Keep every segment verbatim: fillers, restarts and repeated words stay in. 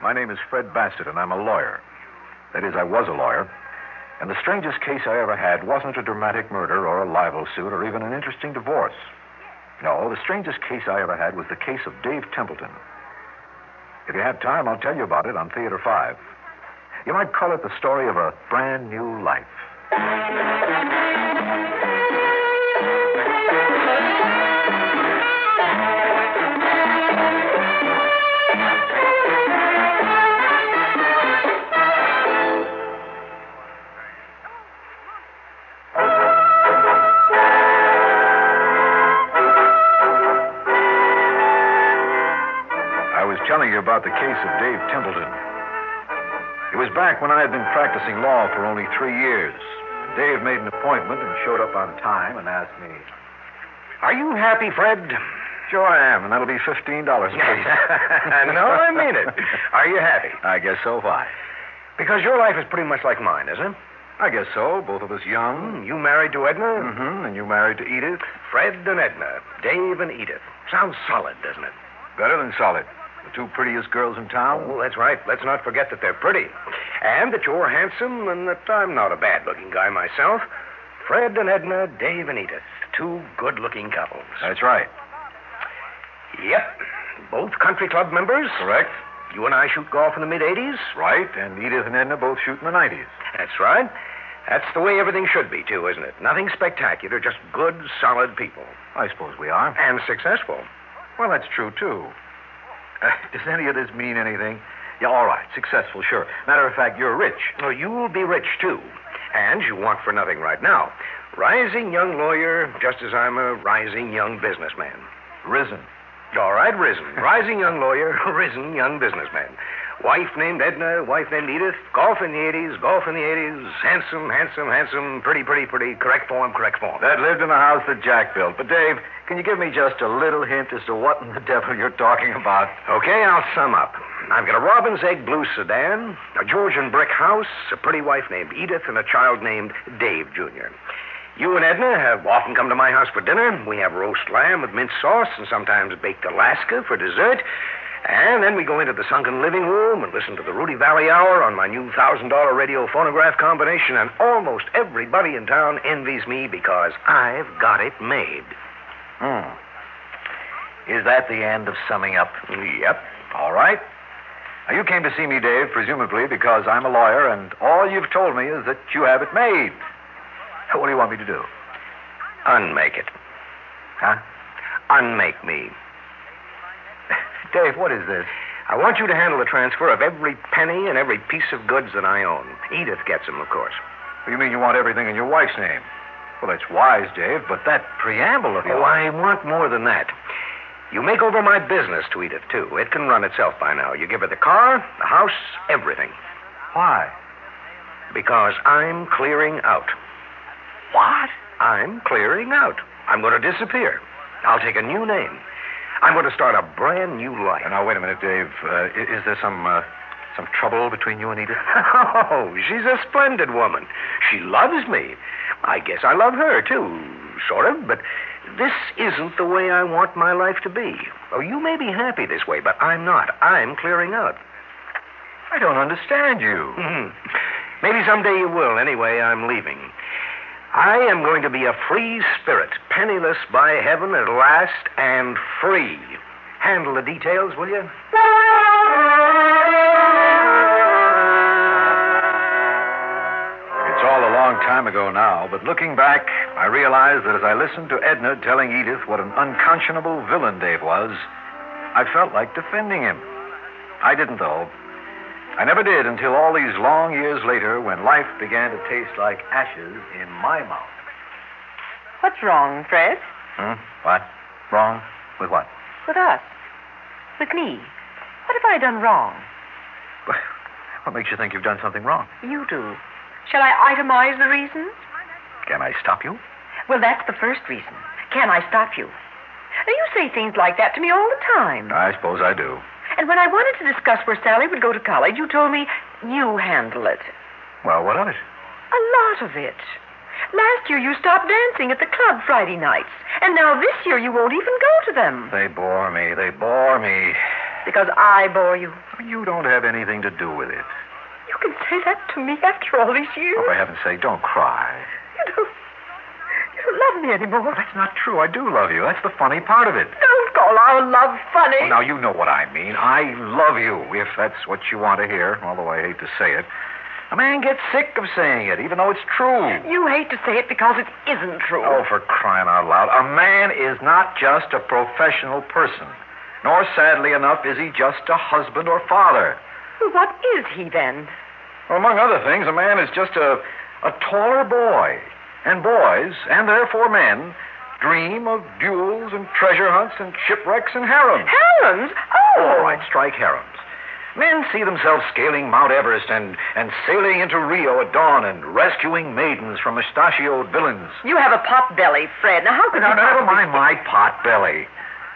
My name is Fred Bassett, and I'm a lawyer. That is, I was a lawyer. And the strangest case I ever had wasn't a dramatic murder or a libel suit or even an interesting divorce. No, the strangest case I ever had was the case of Dave Templeton. If you have time, I'll tell you about it on Theater five. You might call it the story of a brand new life. Telling you about the case of Dave Templeton. It was back when I had been practicing law for only three years. Dave made an appointment and showed up on time and asked me, "Are you happy, Fred?" "Sure I am, and that'll be fifteen dollars a piece." No, I mean it. Are you happy? I guess so, fine. Because your life is pretty much like mine, isn't it? I guess so. Both of us young. Mm, you married to Edna? Mm-hmm. And you married to Edith? Fred and Edna. Dave and Edith. Sounds solid, doesn't it? Better than solid. The two prettiest girls in town? Oh, that's right. Let's not forget that they're pretty. And that you're handsome and that I'm not a bad-looking guy myself. Fred and Edna, Dave and Edith. Two good-looking couples. That's right. Yep. Both country club members. Correct. You and I shoot golf in the mid-eighties. Right. And Edith and Edna both shoot in the nineties. That's right. That's the way everything should be, too, isn't it? Nothing spectacular, just good, solid people. I suppose we are. And successful. Well, that's true, too. Uh, does any of this mean anything? Yeah, all right. Successful, sure. Matter of fact, you're rich. Oh, you'll be rich, too. And you want for nothing right now. Rising young lawyer, just as I'm a rising young businessman. Risen. All right, risen. Rising young lawyer, risen young businessman. Wife named Edna, wife named Edith. Golf in the eighties, golf in the eighties. Handsome, handsome, handsome. Pretty, pretty, pretty. Correct form, correct form. That lived in the house that Jack built. But, Dave, can you give me just a little hint as to what in the devil you're talking about? Okay, I'll sum up. I've got a Robin's Egg blue sedan, a Georgian brick house, a pretty wife named Edith, and a child named Dave Junior You and Edna have often come to my house for dinner. We have roast lamb with mint sauce and sometimes baked Alaska for dessert. And then we go into the sunken living room and listen to the Rudy Valley Hour on my new one thousand dollars radio phonograph combination, and almost everybody in town envies me because I've got it made. Hmm. Is that the end of summing up? Yep. All right. Now, you came to see me, Dave, presumably because I'm a lawyer, and all you've told me is that you have it made. What do you want me to do? Unmake it. Huh? Unmake me. Dave, what is this? I want you to handle the transfer of every penny and every piece of goods that I own. Edith gets them, of course. You mean you want everything in your wife's name? Well, that's wise, Dave, but that preamble of yours... Oh, I want more than that. You make over my business to Edith, too. It can run itself by now. You give her the car, the house, everything. Why? Because I'm clearing out. What? I'm clearing out. I'm going to disappear. I'll take a new name. I'm going to start a brand new life. Now, wait a minute, Dave. Uh, is there some uh, some trouble between you and Edith? Oh, she's a splendid woman. She loves me. I guess I love her, too, sort of, but this isn't the way I want my life to be. Oh, you may be happy this way, but I'm not. I'm clearing out. I don't understand you. Mm-hmm. Maybe someday you will. Anyway, I'm leaving. I am going to be a free spirit, penniless by heaven at last, and free. Handle the details, will you? It's all a long time ago now, but looking back, I realize that as I listened to Edna telling Edith what an unconscionable villain Dave was, I felt like defending him. I didn't, though. I never did until all these long years later when life began to taste like ashes in my mouth. What's wrong, Fred? Hmm? What? Wrong? With what? With us. With me. What have I done wrong? What makes you think you've done something wrong? You do. Shall I itemize the reasons? Can I stop you? Well, that's the first reason. Can I stop you? Now, you say things like that to me all the time. I suppose I do. And when I wanted to discuss where Sally would go to college, you told me you handle it. Well, what of it? A lot of it. Last year you stopped dancing at the club Friday nights. And now this year you won't even go to them. They bore me. They bore me. Because I bore you. You don't have anything to do with it. You can say that to me after all these years. Oh, for heaven's sake, don't cry. You don't, you don't love me anymore. That's not true. I do love you. That's the funny part of it. Don't call our love funny. Oh, now, you know what I mean. I love you, if that's what you want to hear, although I hate to say it. A man gets sick of saying it, even though it's true. You hate to say it because it isn't true. Oh, for crying out loud. A man is not just a professional person, nor, sadly enough, is he just a husband or father. Well, what is he, then? Well, among other things, a man is just a, a taller boy. And boys, and therefore men, dream of duels and treasure hunts and shipwrecks and harems. Harems? Oh! All right, strike harems. Men see themselves scaling Mount Everest and, and sailing into Rio at dawn and rescuing maidens from mustachioed villains. You have a pot belly, Fred. Now, how could Now, you... never mind my pot belly.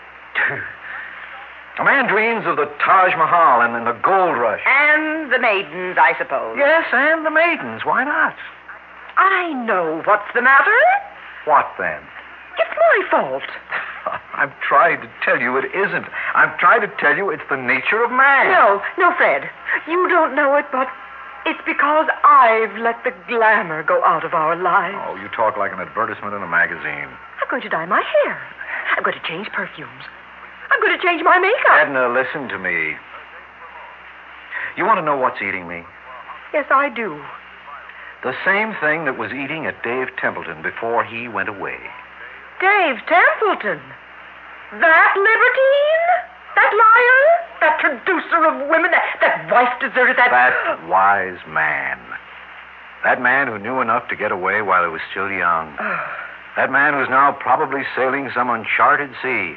A man dreams of the Taj Mahal and, and the gold rush. And the maidens, I suppose. Yes, and the maidens. Why not? I know what's the matter. What then? It's my fault. I've tried to tell you it isn't. I've tried to tell you it's the nature of man. No, no, Fred. You don't know it, but it's because I've let the glamour go out of our lives. Oh, you talk like an advertisement in a magazine. I'm going to dye my hair. I'm going to change perfumes. I'm going to change my makeup. Edna, listen to me. You want to know what's eating me? Yes, I do. The same thing that was eating at Dave Templeton before he went away. Dave Templeton? That libertine? That liar? That traducer of women? That, that wife deserter? That... That wise man. That man who knew enough to get away while he was still young. That man who's now probably sailing some uncharted sea.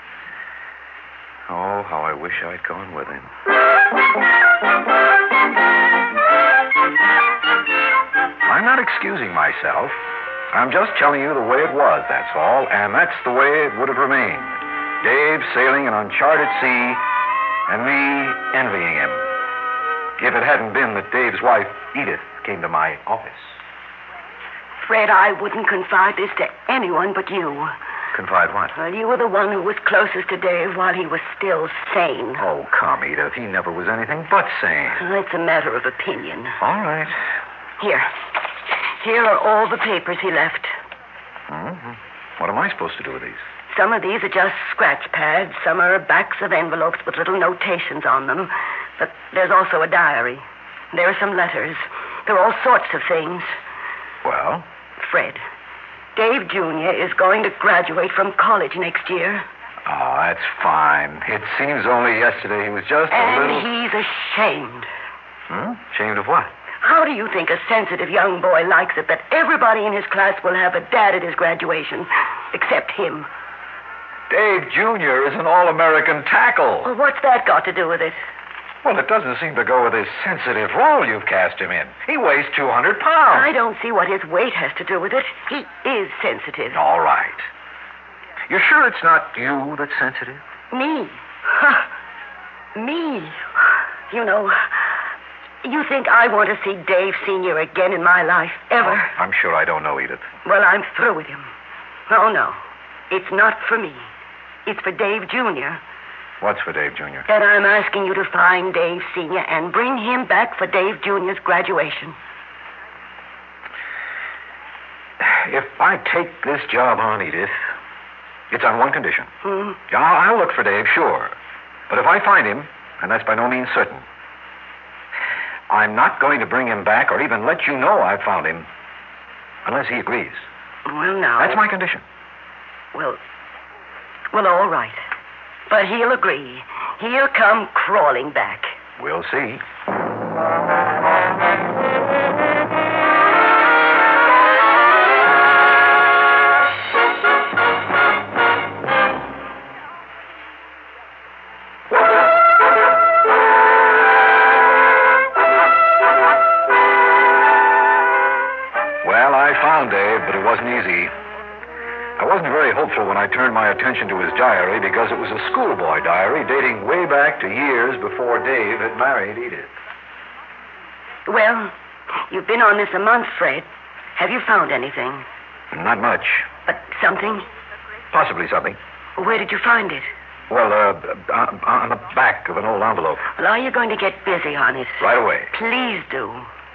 Oh, how I wish I'd gone with him. I'm not excusing myself. I'm just telling you the way it was, that's all, and that's the way it would have remained. Dave sailing an uncharted sea, and me envying him. If it hadn't been that Dave's wife, Edith, came to my office. Fred, I wouldn't confide this to anyone but you. Confide what? Well, you were the one who was closest to Dave while he was still sane. Oh, come, Edith. He never was anything but sane. Well, it's a matter of opinion. All right. Here. Here are all the papers he left. Mm-hmm. What am I supposed to do with these? Some of these are just scratch pads. Some are backs of envelopes with little notations on them. But there's also a diary. There are some letters. There are all sorts of things. Well? Fred, Dave Junior is going to graduate from college next year. Oh, that's fine. It seems only yesterday he was just a and little... he's ashamed. Hmm? Ashamed of what? How do you think a sensitive young boy likes it that everybody in his class will have a dad at his graduation, except him? Dave Junior is an all-American tackle. Well, what's that got to do with it? Well, it doesn't seem to go with his sensitive role you've cast him in. He weighs two hundred pounds. I don't see what his weight has to do with it. He is sensitive. All right. You're sure it's not you that's sensitive? Me? Huh. Me? You know, you think I want to see Dave Senior again in my life, ever? Oh, I'm sure I don't know, Edith. Well, I'm through with him. Oh, no. It's not for me. It's for Dave Junior What's for Dave Junior? And I'm asking you to find Dave Senior and bring him back for Dave Junior's graduation. If I take this job on, Edith, it's on one condition. Hmm? I'll, I'll look for Dave, sure. But if I find him, and that's by no means certain, I'm not going to bring him back or even let you know I've found him unless he agrees. Well, now... That's my condition. Well, well, all right. But he'll agree. He'll come crawling back. We'll see. Well, I found Dave, but it wasn't easy. I wasn't very hopeful when I turned my attention to his diary because it was a schoolboy diary dating way back to years before Dave had married Edith. Well, you've been on this a month, Fred. Have you found anything? Not much. But something? Possibly something. Where did you find it? Well, uh, on on the back of an old envelope. Well, are you going to get busy on it? Right away. Please do.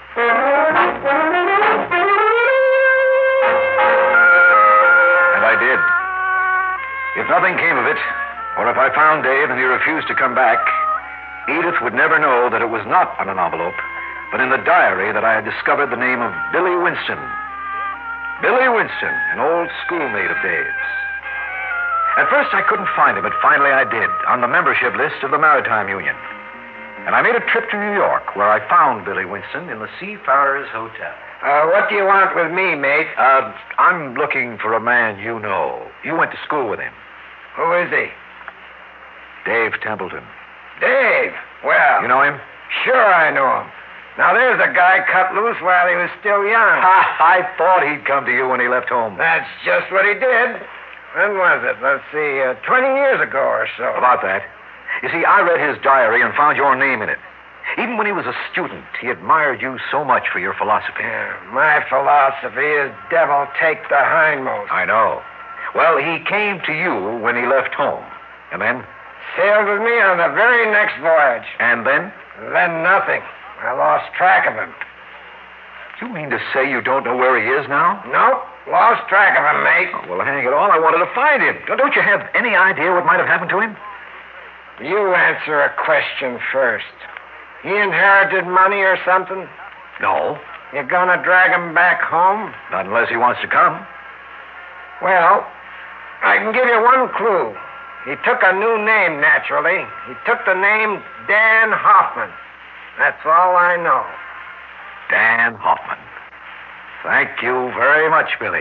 And I did. If nothing came of it, or if I found Dave and he refused to come back, Edith would never know that it was not on an envelope, but in the diary that I had discovered the name of Billy Winston. Billy Winston, an old schoolmate of Dave's. At first I couldn't find him, but finally I did, on the membership list of the Maritime Union. And I made a trip to New York, where I found Billy Winston in the Seafarers Hotel. Uh, what do you want with me, mate? Uh, I'm looking for a man you know. You went to school with him. Who is he? Dave Templeton. Dave. Well, You know him? sure I know him. Now, there's a guy cut loose while he was still young. Ha, I thought he'd come to you when he left home. That's just what he did. When was it? Let's see, uh, twenty years ago or so. About that. You see, I read his diary and found your name in it. Even when he was a student, he admired you so much for your philosophy. Yeah, my philosophy is devil take the hindmost. I know. Well, he came to you when he left home. And then? Sailed with me on the very next voyage. And then? Then nothing. I lost track of him. You mean to say you don't know where he is now? Nope, lost track of him, mate. Oh, well, hang it all, I wanted to find him. Don't you have any idea what might have happened to him? You answer a question first. He inherited money or something? No, You gonna drag him back home? not unless he wants to come. Well, I can give you one clue. He took a new name, naturally. He took the name Dan Hoffman. That's all I know. Dan Hoffman. Thank you very much, Billy.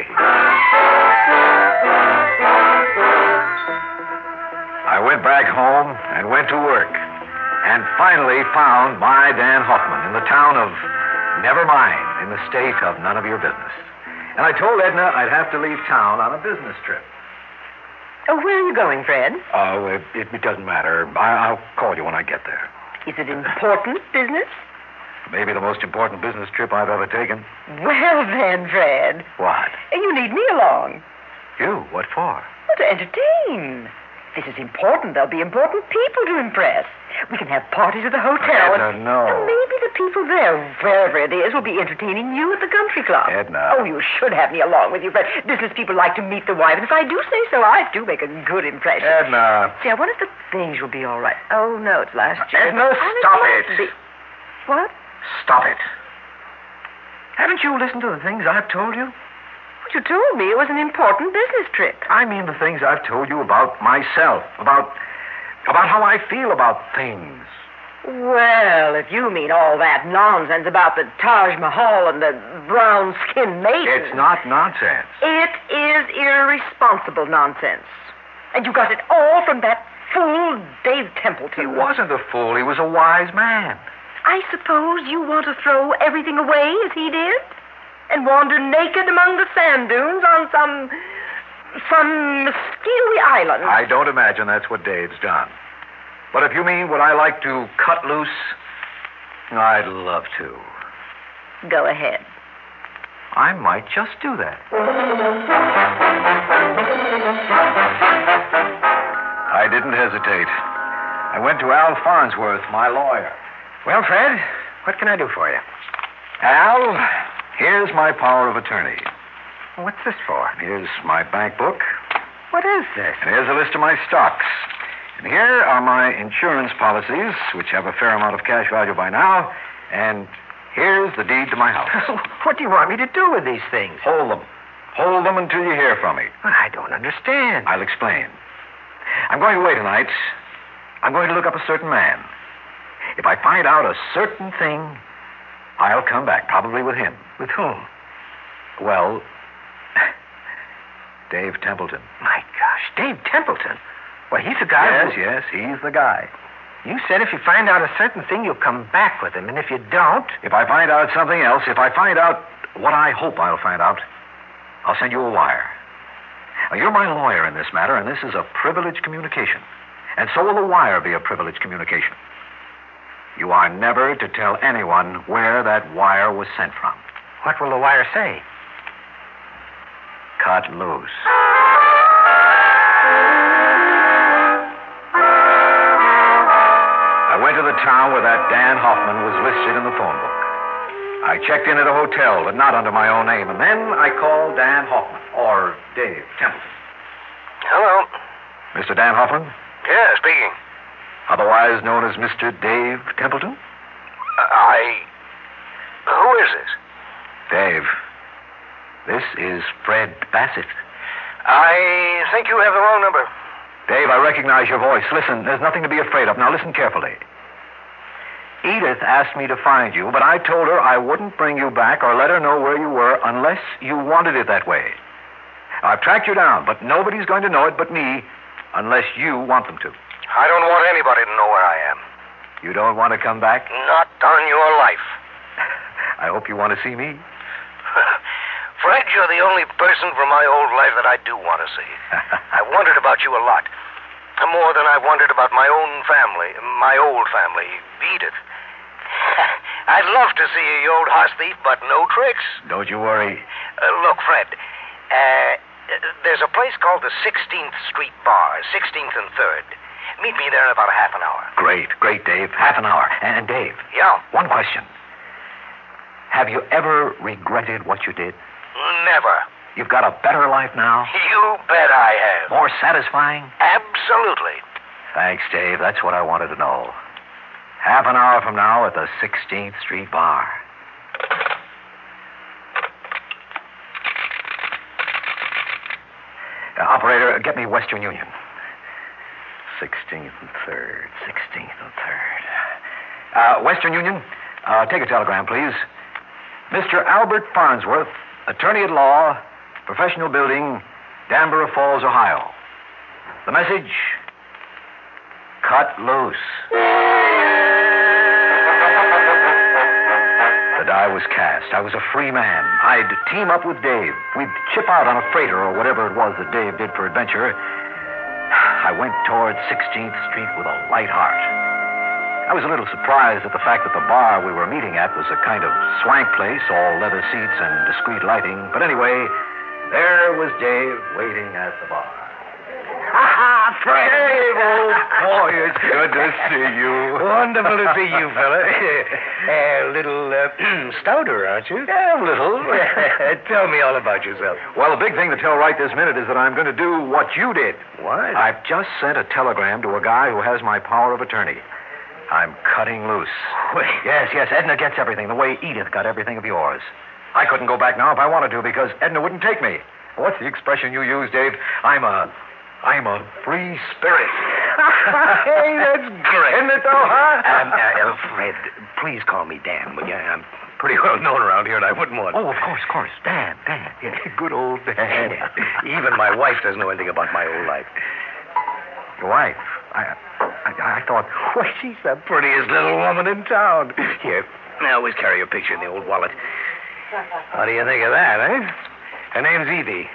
I went back home and went to work, and finally found my Dan Hoffman in the town of Nevermind, in the state of none of your business. And I told Edna I'd have to leave town on a business trip. Oh, where are you going, Fred? Oh, it, it, it doesn't matter. I, I'll call you when I get there. Is it important business? Maybe the most important business trip I've ever taken. Well, then, Fred, What? you need me along. You? What for? Well, to entertain. This is important. There'll be important people to impress. We can have parties at the hotel. Edna, and, no. and maybe the people there, wherever it is, will be entertaining you at the country club. Edna. Oh, you should have me along with you, Fred. Business people like to meet the wife, and if I do say so, I do make a good impression. Edna. See, I wonder if the things will be all right. Oh, no, it's last year. Edna, Oh, stop must it. be. What? Stop it. Haven't you listened to the things I've told you? But you told me it was an important business trip. I mean the things I've told you about myself, about about how I feel about things. Well, if you mean all that nonsense about the Taj Mahal and the brown-skinned maiden... It's not nonsense. It is irresponsible nonsense. And you got it all from that fool Dave Templeton. He wasn't a fool. He was a wise man. I suppose you want to throw everything away as he did? And wander naked among the sand dunes on some... some Muscogee island? I don't imagine that's what Dave's done. But if you mean would I like to cut loose, I'd love to. Go ahead. I might just do that. I didn't hesitate. I went to Al Farnsworth, my lawyer. Well, Fred, what can I do for you? Al, here's my power of attorney. What's this for? Here's my bank book. What is this? And here's a list of my stocks. And here are my insurance policies, which have a fair amount of cash value by now. And here's the deed to my house. What do you want me to do with these things? Hold them. Hold them until you hear from me. I don't understand. I'll explain. I'm going away tonight. I'm going to look up a certain man. If I find out a certain thing, I'll come back, probably with him. With whom? Well, Dave Templeton. My gosh, Dave Templeton. Well, he's the guy Yes, who... yes, he's the guy. You said if you find out a certain thing, you'll come back with him. And if you don't... If I find out something else, if I find out what I hope I'll find out, I'll send you a wire. Now, you're my lawyer in this matter, and this is a privileged communication. And so will the wire be a privileged communication. You are never to tell anyone where that wire was sent from. What will the wire say? Cut loose. to the town where that Dan Hoffman was listed in the phone book. I checked in at a hotel, but not under my own name, and then I called Dan Hoffman, or Dave Templeton. Hello. Mister Dan Hoffman, Yeah, speaking. otherwise known as Mister Dave Templeton? Uh, I... Who is this? Dave, this is Fred Bassett. I think you have the wrong number. Dave, I recognize your voice. Listen, there's nothing to be afraid of. Now listen carefully. Edith asked me to find you, but I told her I wouldn't bring you back or let her know where you were unless you wanted it that way. I've tracked you down, but nobody's going to know it but me unless you want them to. I don't want anybody to know where I am. You don't want to come back? Not on your life. I hope you want to see me. Fred, you're the only person from my old life that I do want to see. I wondered about you a lot. More than I've wondered about my own family, my old family, Edith. I'd love to see a old horse thief, but no tricks. Don't you worry. Uh, look, Fred, uh, there's a place called the sixteenth Street Bar, sixteenth and third. Meet me there in about a half an hour. Great, great, Dave. Half an hour. And Dave, Yeah? one question. Have you ever regretted what you did? Never. You've got a better life now? You bet I have. More satisfying? Absolutely. Thanks, Dave. That's what I wanted to know. Half an hour from now at the sixteenth Street Bar. Uh, operator, get me Western Union. sixteenth and third, sixteenth and third. Uh, Western Union, uh, take a telegram, please. Mister Albert Farnsworth, attorney at law, professional building, Danbury Falls, Ohio. The message, cut loose. The die was cast. I was a free man. I'd team up with Dave. We'd chip out on a freighter or whatever it was that Dave did for adventure. I went toward sixteenth Street with a light heart. I was a little surprised at the fact that the bar we were meeting at was a kind of swank place, all leather seats and discreet lighting. But anyway, there was Dave waiting at the bar. Ha Fred! Dave, old boy, it's good to see you. Wonderful to see you, fella. A little uh, stouter, aren't you? Yeah, a little. Tell me all about yourself. Well, the big thing to tell right this minute is that I'm going to do what you did. What? I've just sent a telegram to a guy who has my power of attorney. I'm cutting loose. Wait. Yes, yes, Edna gets everything, the way Edith got everything of yours. I couldn't go back now if I wanted to because Edna wouldn't take me. What's the expression you use, Dave? I'm a... I'm a free spirit. Hey, that's great. Isn't it, though, huh? Um, uh, uh, Fred, please call me Dan, will you? I'm pretty well known around here, and I wouldn't want... Oh, of course, of course. Dan, Dan. Yeah, good old Dan. Even my wife doesn't know anything about my old life. Your wife? I, I, I thought... Well, she's the prettiest little woman in town. Here, I always carry her picture in the old wallet. How do you think of that, eh? Her name's Evie.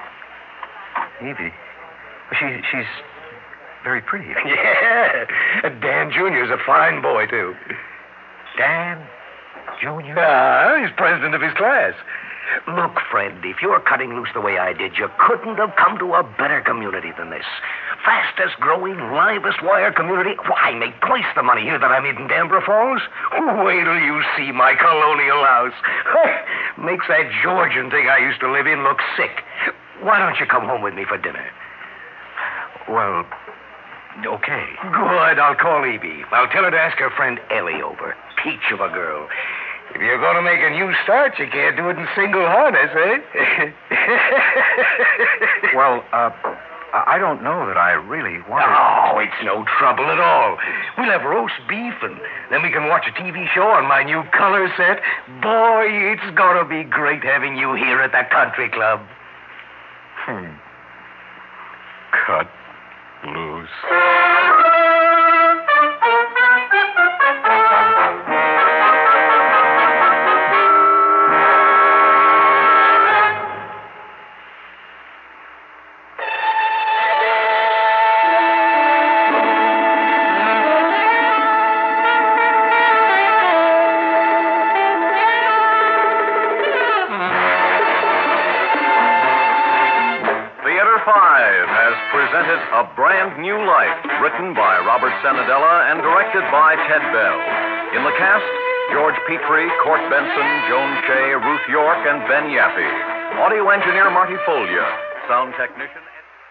Evie? She, she's very pretty. Yeah. Dan Junior's a fine boy, too. Dan Junior? Ah, he's president of his class. Look, Fred, if you're cutting loose the way I did, you couldn't have come to a better community than this. Fastest growing, livest wire community. Why, I make twice the money here that I made in Danbury Falls. Wait till you see my colonial house. Makes that Georgian thing I used to live in look sick. Why don't you come home with me for dinner? Well, okay. Good. I'll call Evie. I'll tell her to ask her friend Ellie over. Peach of a girl. If you're going to make a new start, you can't do it in single harness, eh? Well, uh, I don't know that I really want to... Oh, it's no trouble at all. We'll have roast beef, and then we can watch a T V show on my new color set. Boy, it's going to be great having you here at the country club. Hmm. Cut loose. A brand New Life, written by Robert Sanadella and directed by Ted Bell. In the cast, George Petrie, Court Benson, Joan Shea, Ruth York, and Ben Yappy. Audio engineer Marty Folia. Sound technician...